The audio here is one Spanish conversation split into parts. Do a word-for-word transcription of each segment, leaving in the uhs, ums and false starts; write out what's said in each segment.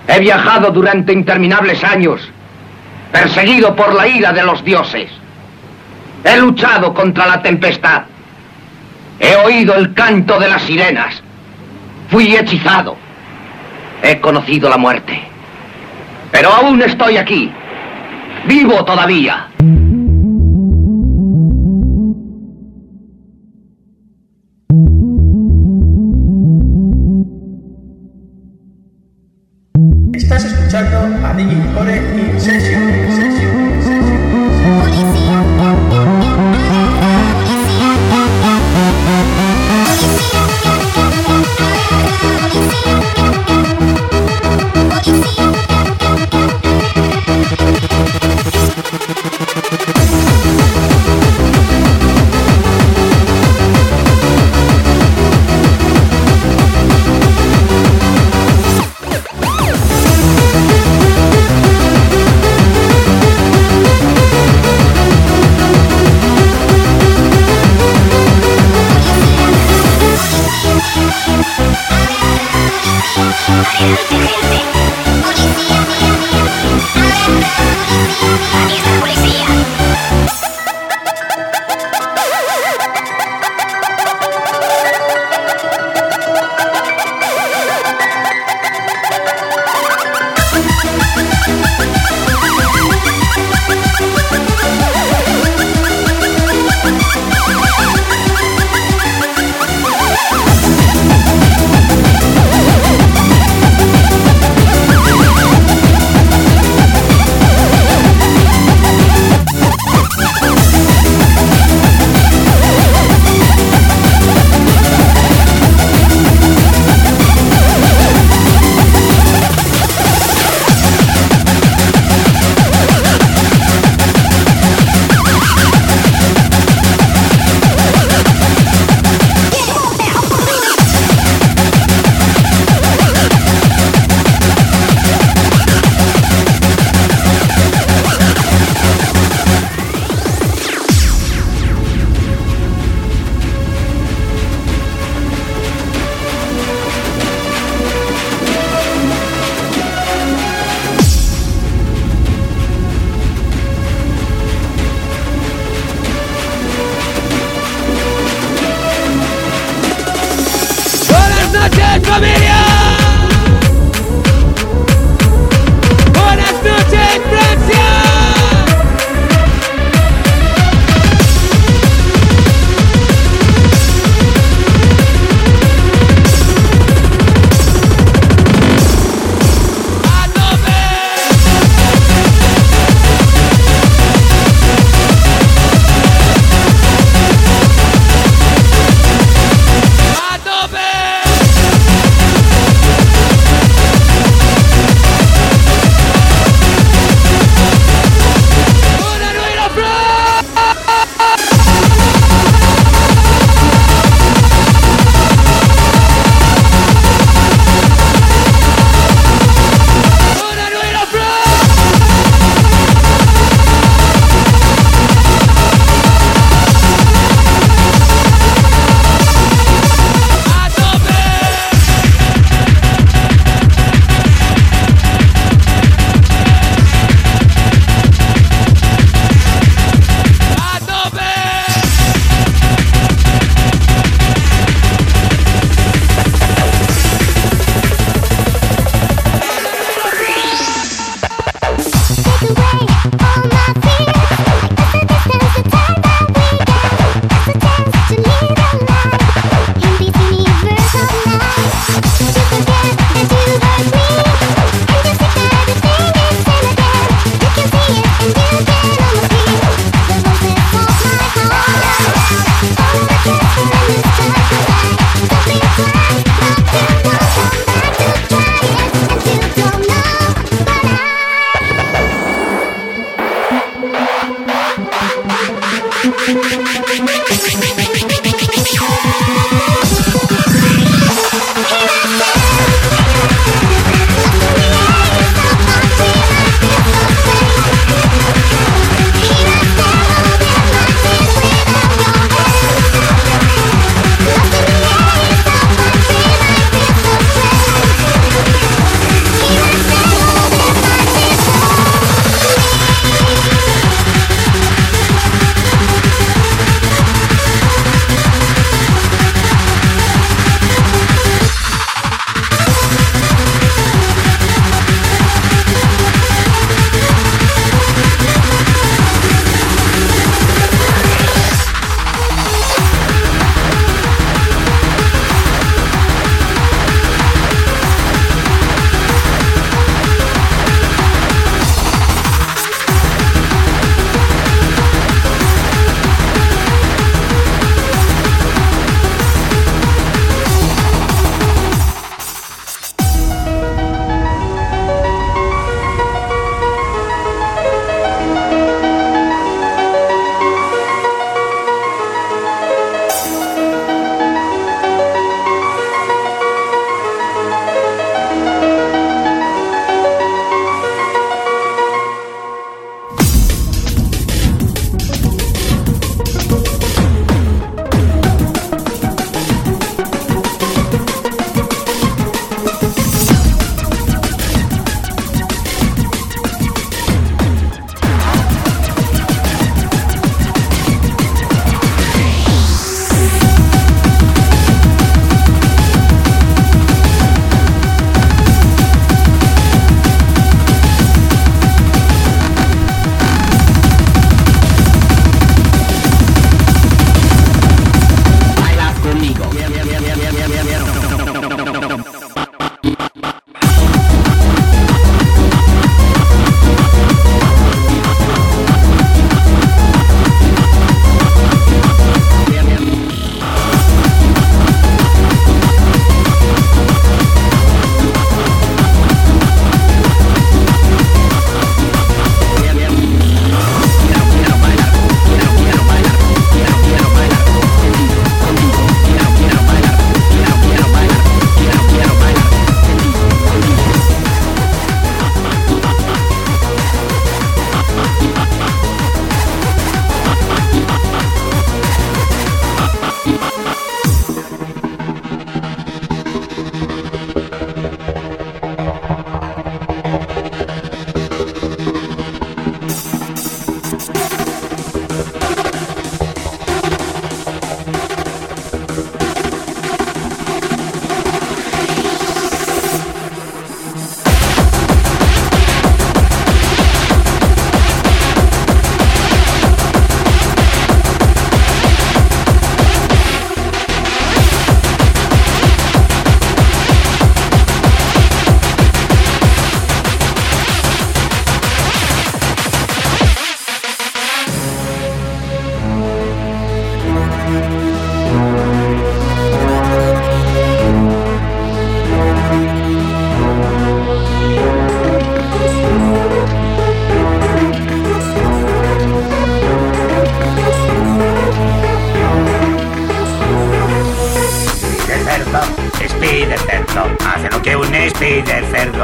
He viajado durante interminables años, perseguido por la ira de los dioses. He luchado contra la tempestad. He oído el canto de las sirenas. Fui hechizado. He conocido la muerte. Pero aún estoy aquí. Vivo todavía. Estás escuchando a D J Core in Session, in Session, in Session.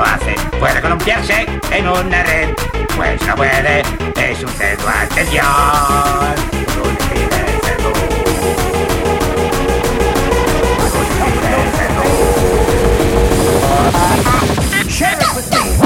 hace. Puede columpiarse en una red, pues no puede, es un cerdo. ¡Atención! Share it with me.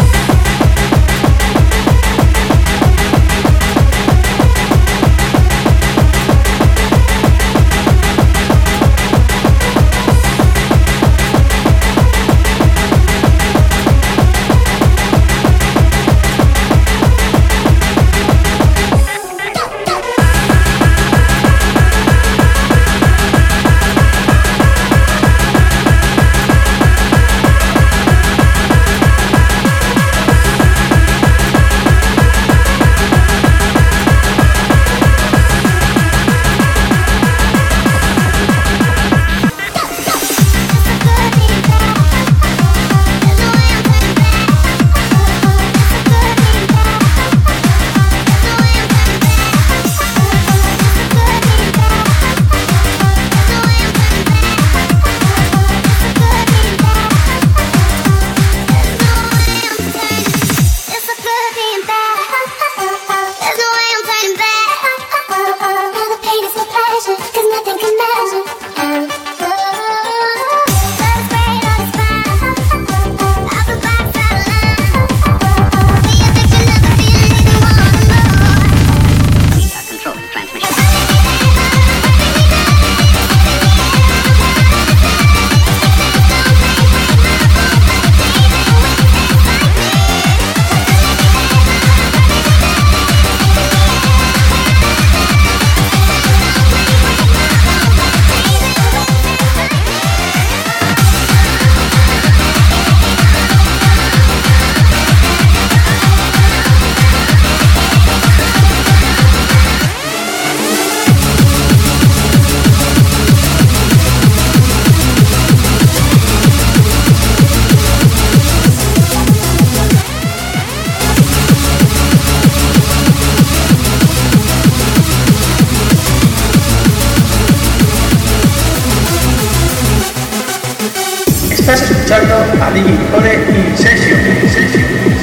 Estás escuchando a Digicore In Session. In Session. In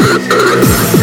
Session.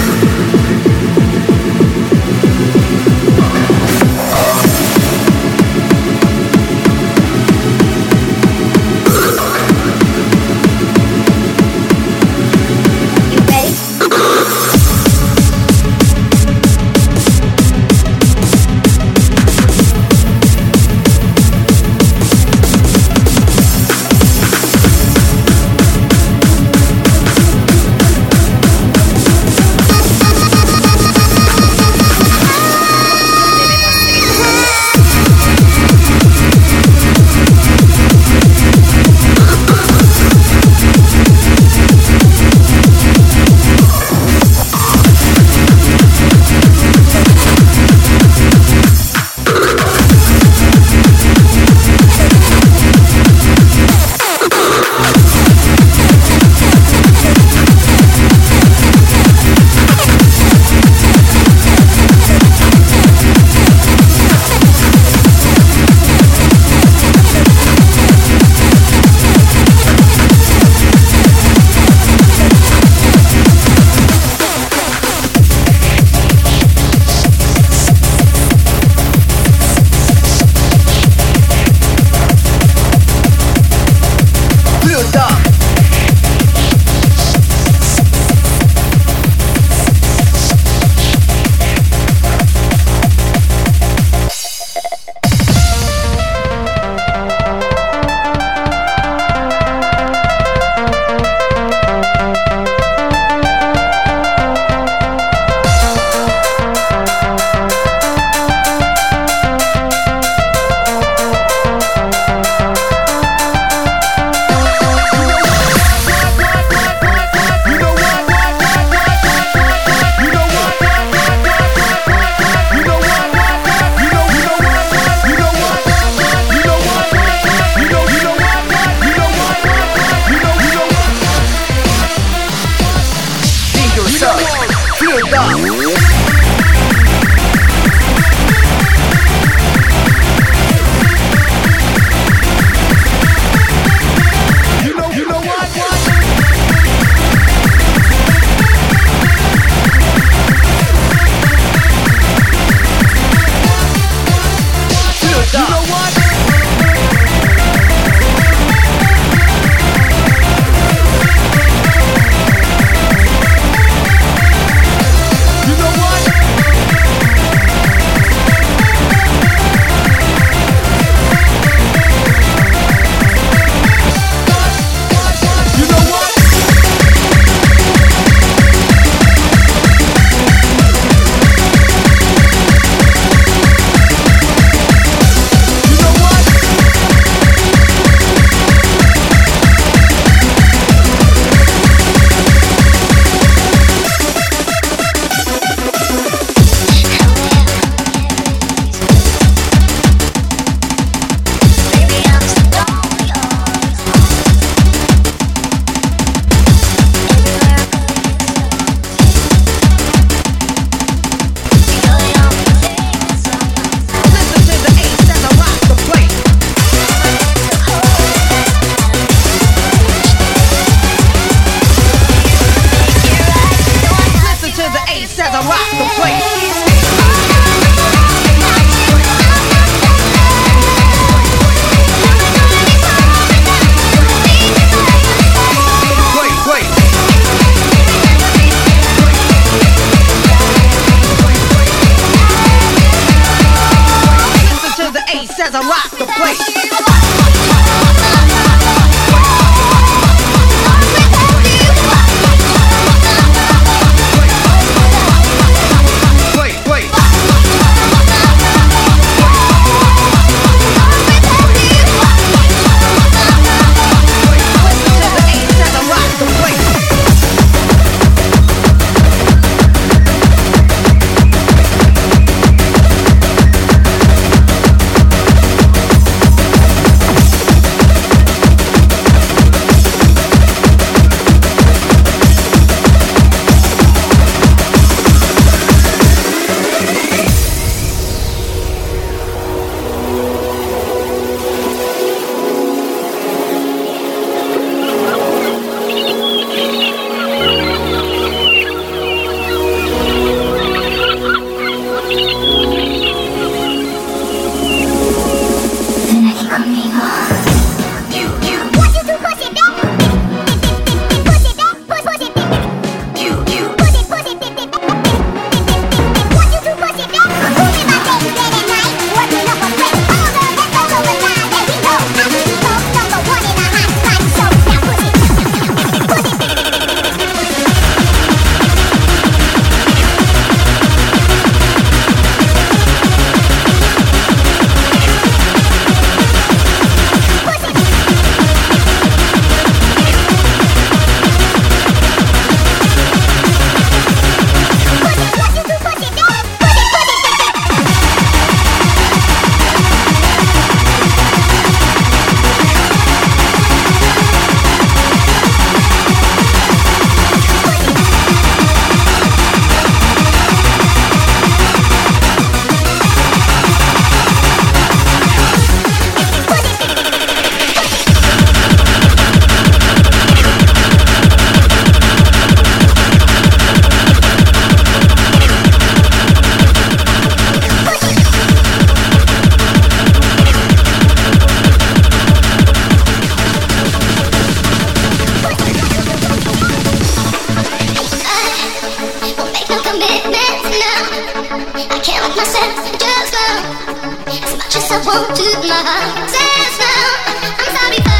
I can't let myself just go. As much as I want to, my heart says no. I'm sorry for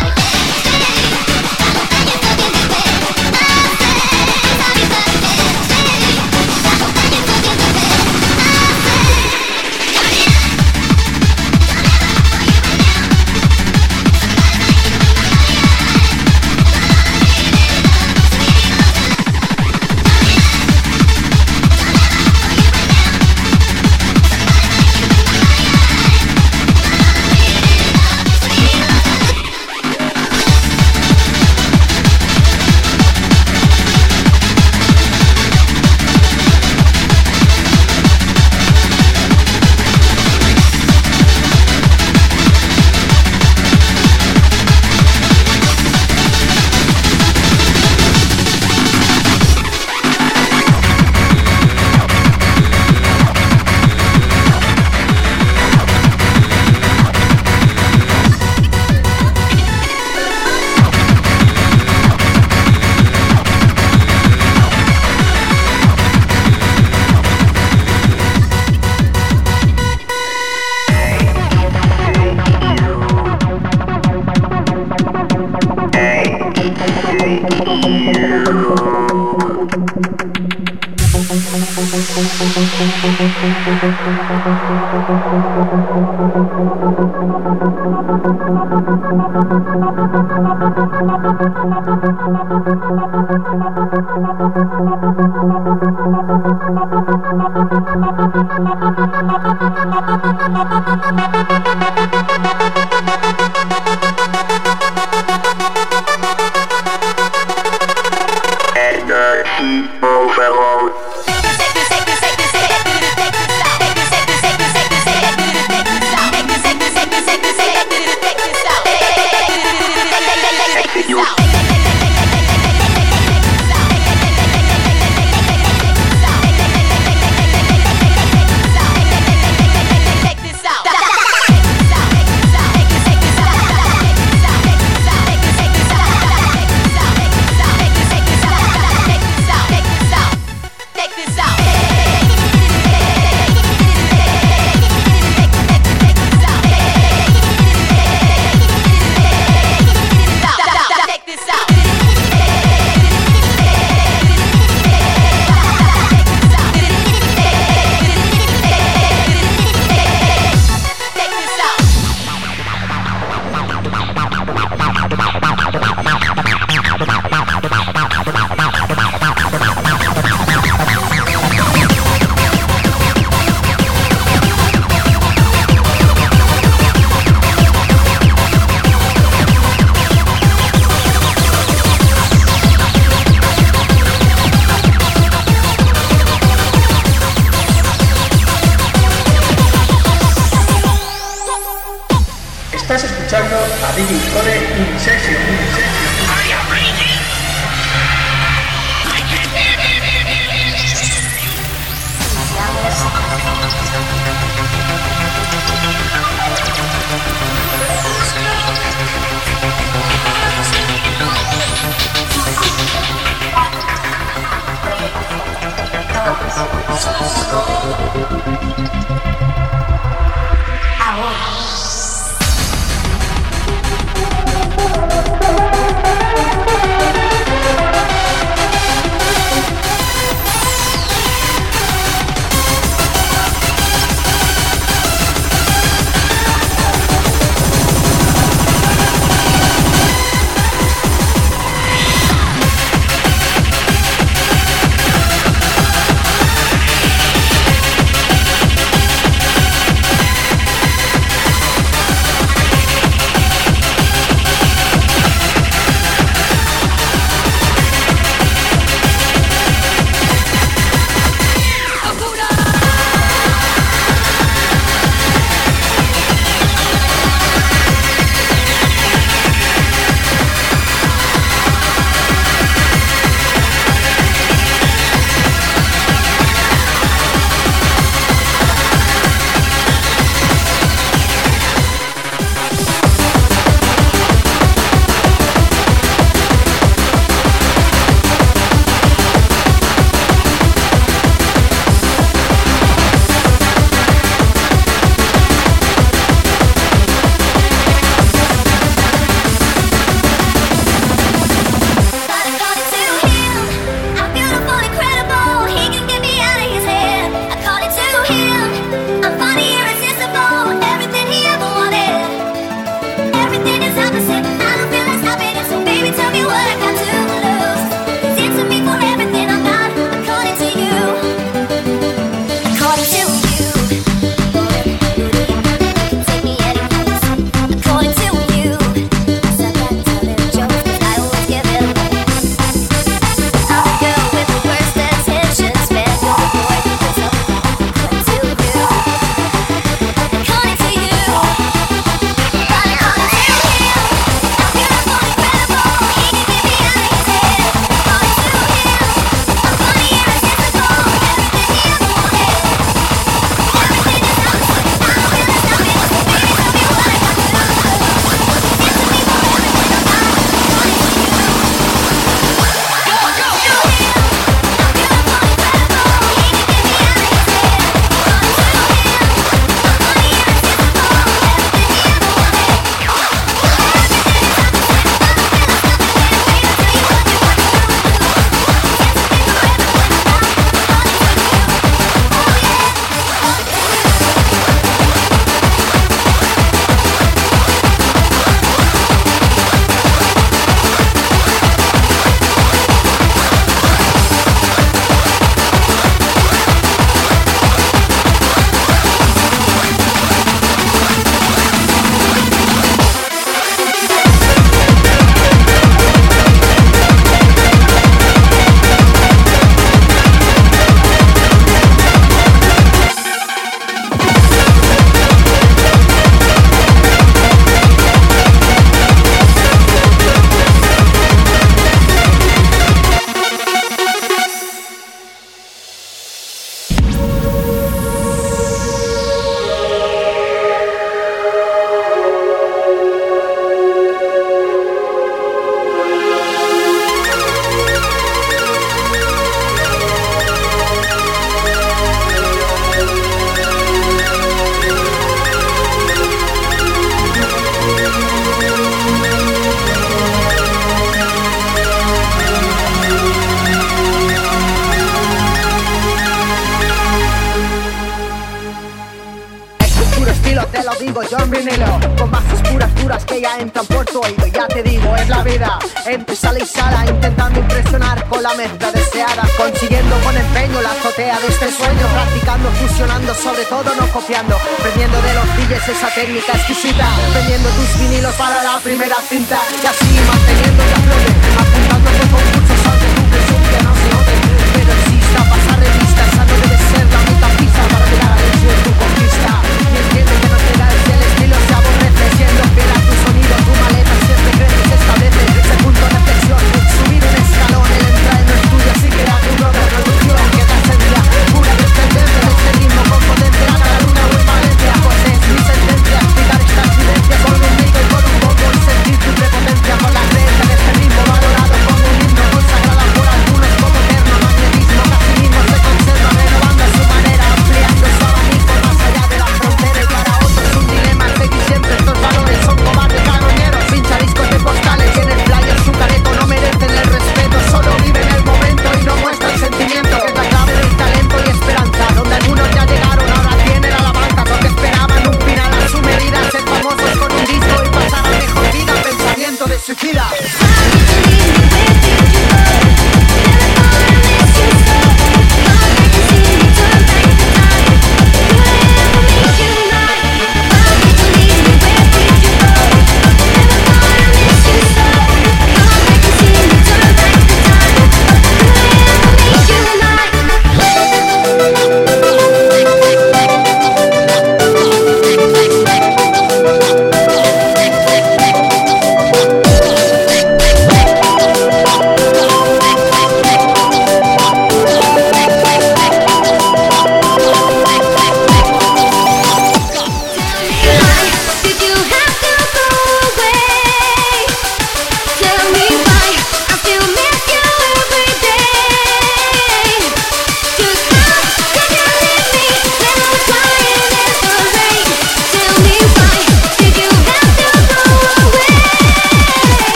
digo yo en vinilo, con bases puras duras que ya entran por tu oído. Ya te digo, es la vida, entre sala y sala, intentando impresionar con la mezcla deseada, consiguiendo con empeño la azotea de este sueño, practicando, fusionando, sobre todo no copiando, aprendiendo de los D Js esa técnica exquisita, vendiendo tus vinilos para la primera cinta, y así manteniendo la flote, apuntando con concursos aunque tu presencia no se note, pero exista, pasa revista, esa no debe ser la única pista para llegar al hecho de tu conquista, y entiende que no te da si el estilo se aborrece, siendo fiel a tu sonido, tu maleta siempre crece y se establece, ese punto de reflexión, subir un escalón, el entrar en el estudio, así que da tu propia producción, que da esencia, pura descendencia de este ritmo con potencia, a la luna o en Valencia, pues es mi sentencia, explicar esta evidencia con un mico y con un bombo, y sentir tu prepotencia con la creencia de este ritmo valorado como un himno.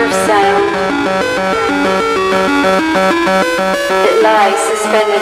of sound. It lies suspended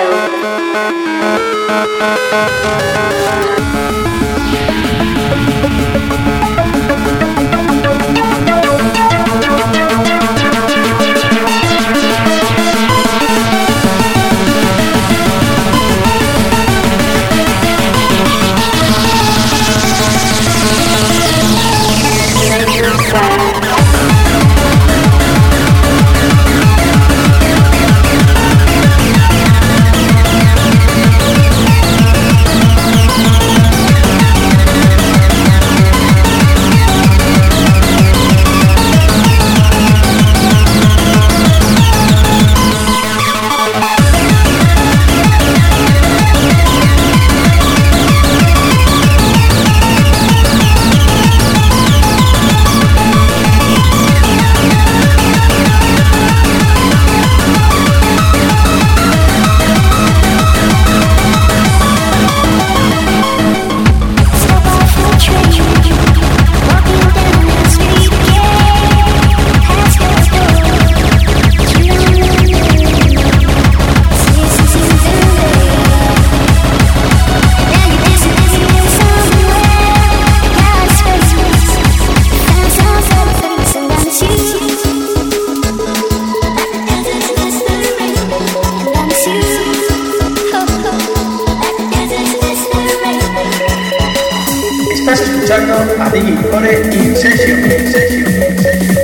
Estás escuchando a Diggy Core In Session, In Session, In Session.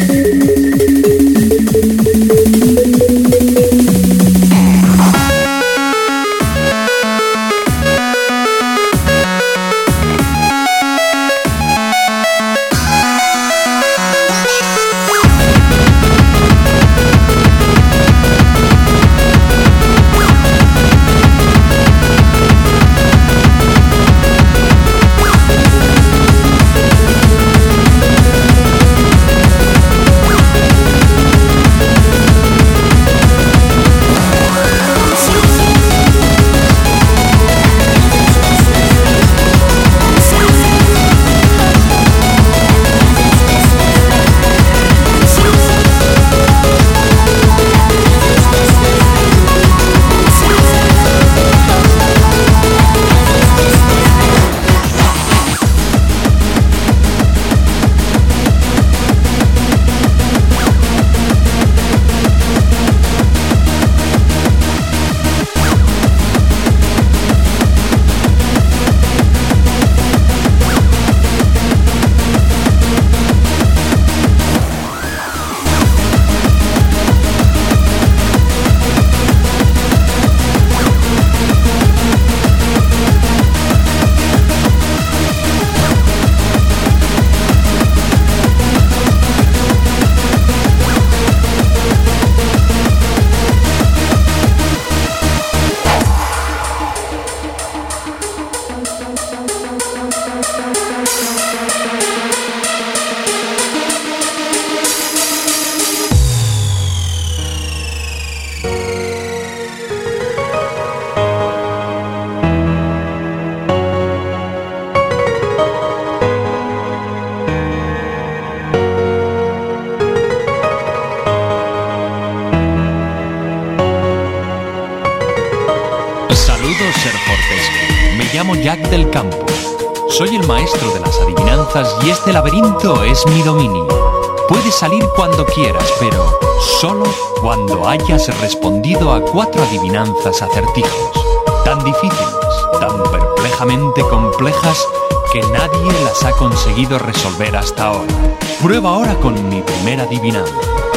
Me llamo Jack del Campo. Soy el maestro de las adivinanzas y este laberinto es mi dominio. Puedes salir cuando quieras, pero solo cuando hayas respondido a cuatro adivinanzas acertijos, tan difíciles, tan perplejamente complejas que nadie las ha conseguido resolver hasta ahora. Prueba ahora con mi primera adivinanza.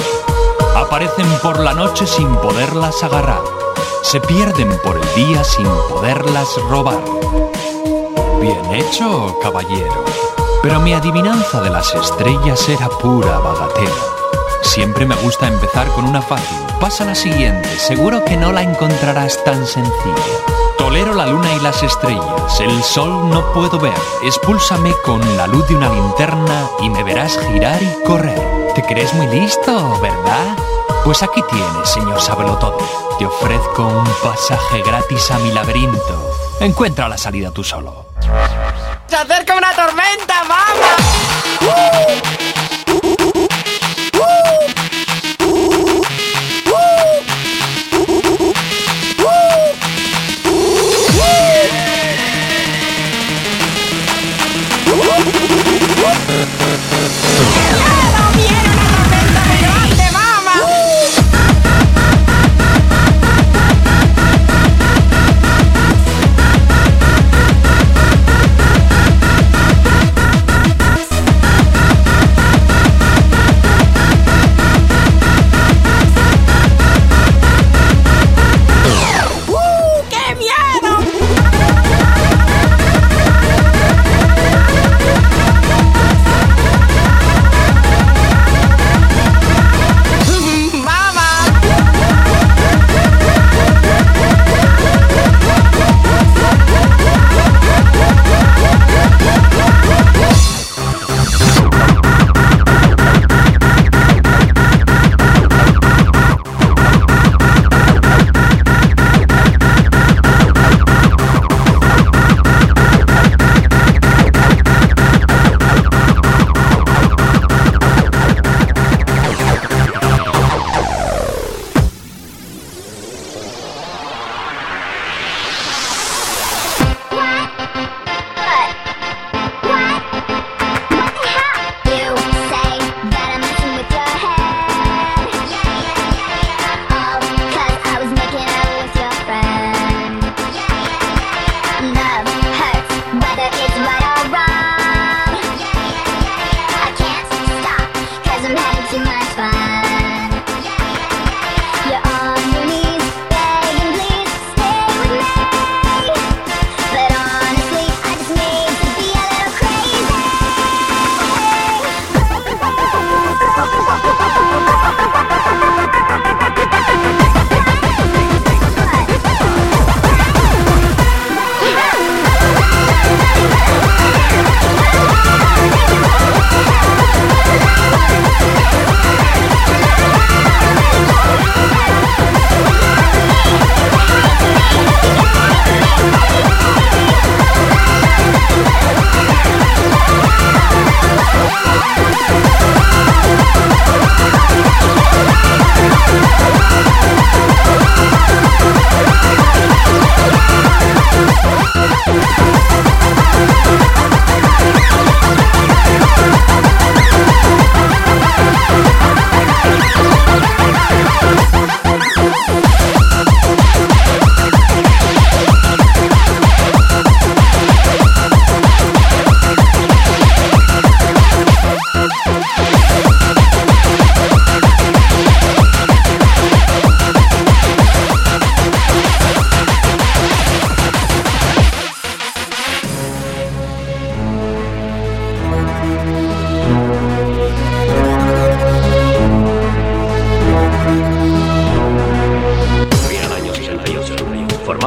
Aparecen por la noche sin poderlas agarrar. Se pierden por el día sin poderlas robar. Bien hecho, caballero. Pero mi adivinanza de las estrellas era pura bagatela. Siempre me gusta empezar con una fácil. Pasa a la siguiente, seguro que no la encontrarás tan sencilla. Tolero la luna y las estrellas, el sol no puedo ver. Expúlsame con la luz de una linterna y me verás girar y correr. ¿Te crees muy listo, verdad? Pues aquí tienes, señor Sabelotodo. Te ofrezco un pasaje gratis a mi laberinto. Encuentra la salida tú solo. ¡Se acerca una tormenta, vamos!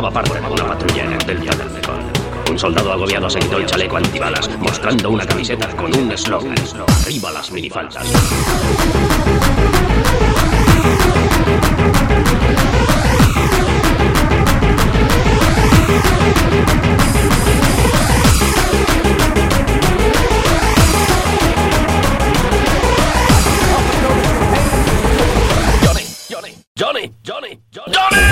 Formaba parte de una patrulla en el delta del Mekong. Un soldado agobiado se quitó el chaleco antibalas, mostrando una camiseta con un eslogan: arriba las minifaldas. Johnny, Johnny, Johnny, Johnny, Johnny.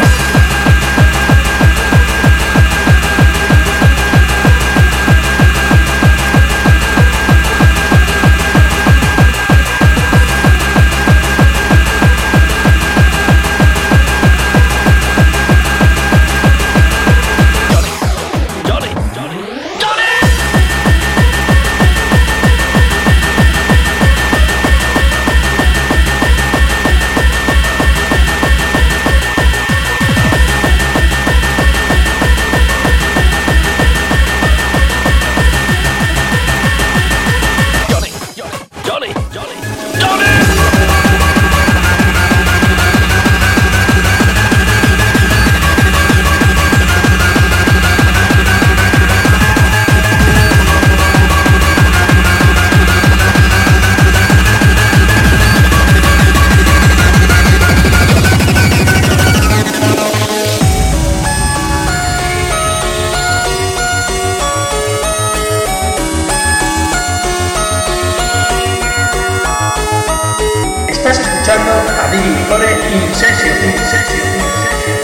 Estás escuchando a Diggy Core In Session, In Session, In Session.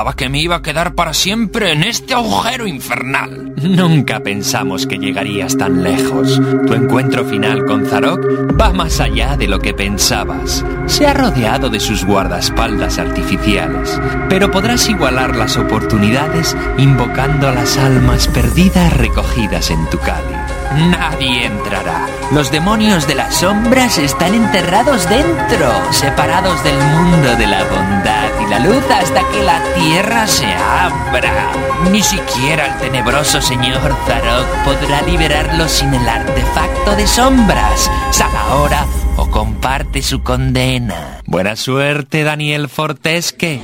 Pensaba que me iba a quedar para siempre en este agujero infernal. Nunca pensamos que llegarías tan lejos. Tu encuentro final con Zarok va más allá de lo que pensabas. Se ha rodeado de sus guardaespaldas artificiales, pero podrás igualar las oportunidades invocando a las almas perdidas recogidas en tu cáliz. Nadie entrará. Los demonios de las sombras están enterrados dentro, separados del mundo de la bondad y la luz hasta que la tierra se abra. Ni siquiera el tenebroso señor Zarok podrá liberarlos sin el artefacto de sombras. Sal ahora o comparte su condena. Buena suerte, Daniel Fortesque.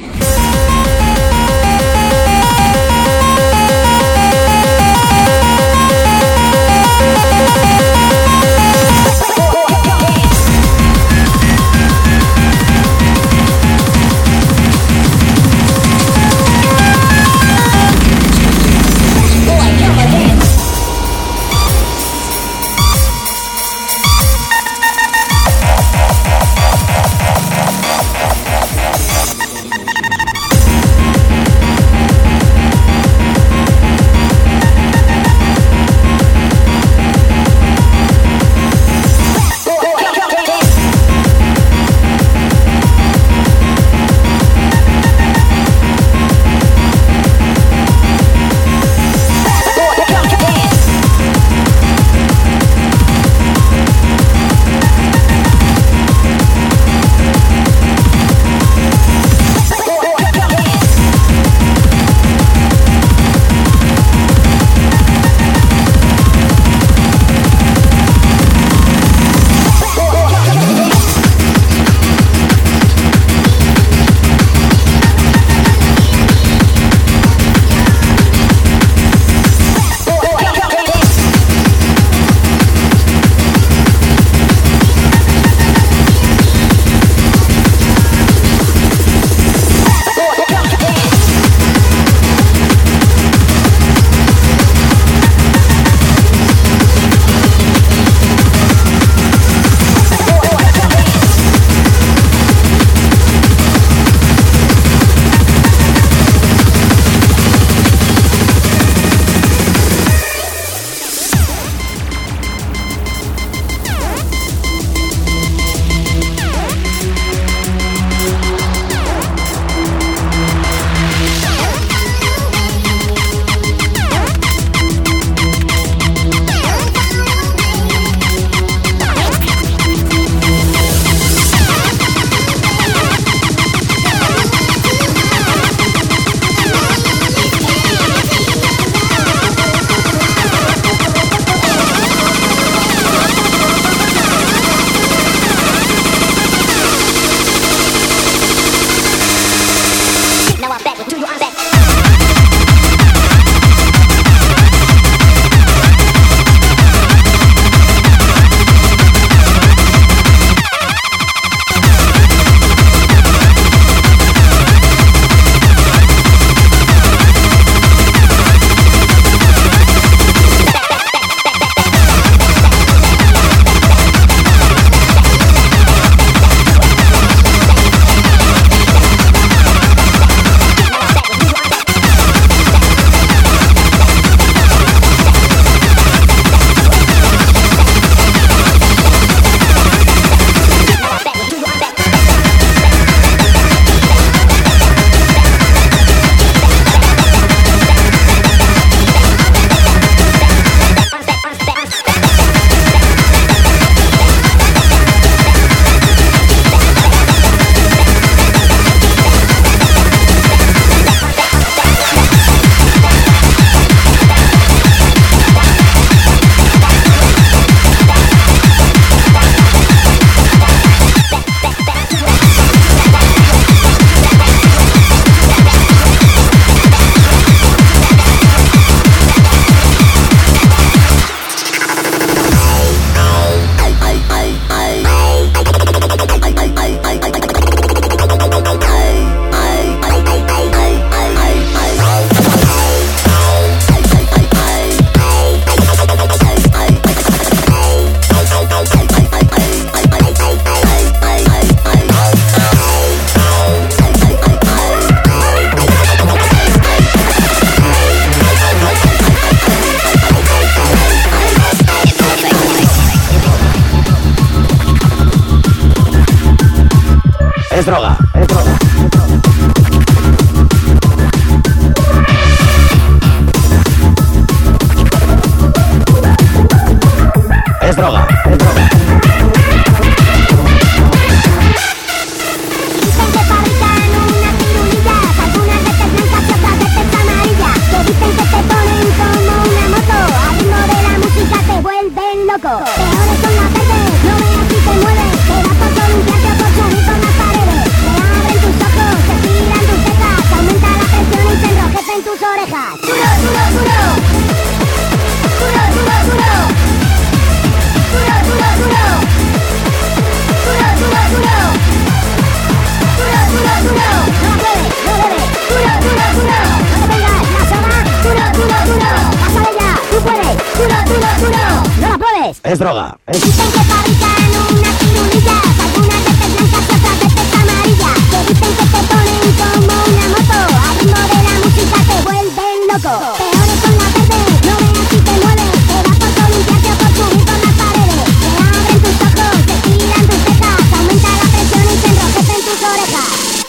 Es droga, es droga. Es droga, es droga. Dicen que fabrican unas pirulillas, algunas veces blancas y otras veces amarillas. Que dicen que te ponen como una moto, al ritmo de la música te vuelven loco. Peores son las verdes, no veas si te mueves, te da por todo limpiarte o por subir con las paredes. Se abren tus ojos, se tiran tus cejas, aumenta la presión y se enrojecen tus orejas. Duro, duro, duro. Duro, duro, duro. Duro, duro, duro. Duro, duro, duro. Duro, duro, duro. No bebe, no bebe. Duro, duro, duro. No te vengas, la soga. Duro, duro, duro. Pásale ya, tú puedes. Duro, duro, duro. No la pruebes. Es droga. Es... Dicen que fabrican unas pirulillas, algunas veces blancas y otras veces amarillas. Que dicen que te ponen como una moto, al ritmo de la música te vuelven loco. Peores son las verdes, no veas si te mueves, te da por todo limpiarte o por subir con las paredes. Se abren tus ojos, se tiran tus cejas, aumenta la presión y se enrojecen tus orejas.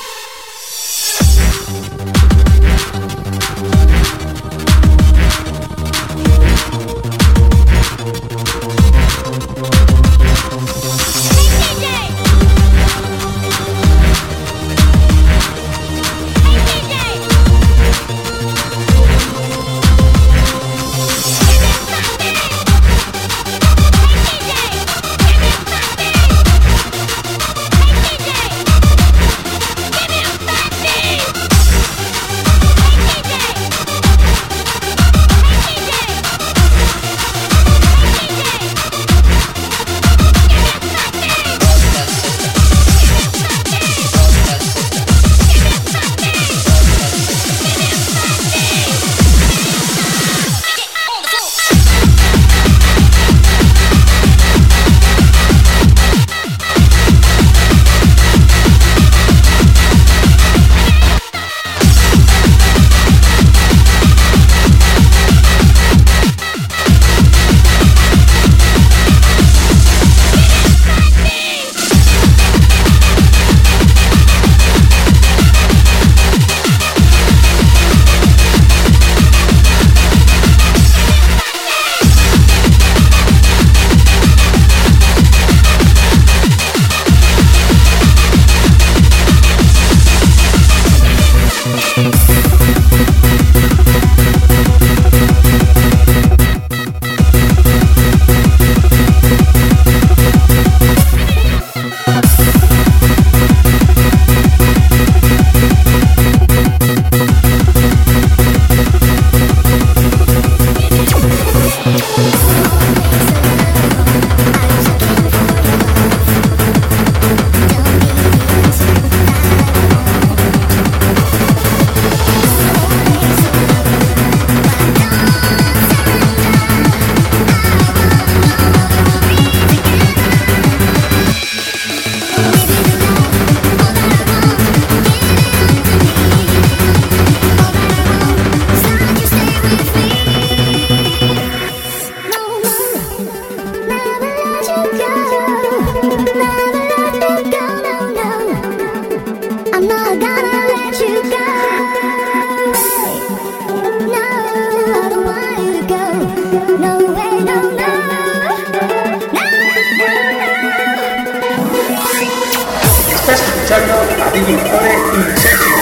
Estás escuchando a Diggy Core y Sergio.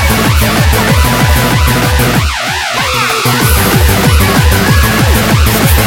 We'll be right back.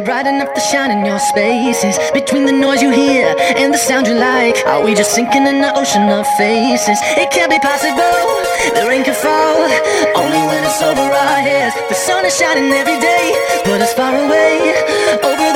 bright enough to shine in your spaces. Between the noise you hear and the sound you like, are we just sinking in the ocean of faces? It can't be possible, the rain can fall only when it's over our heads. The sun is shining every day, but it's far away, over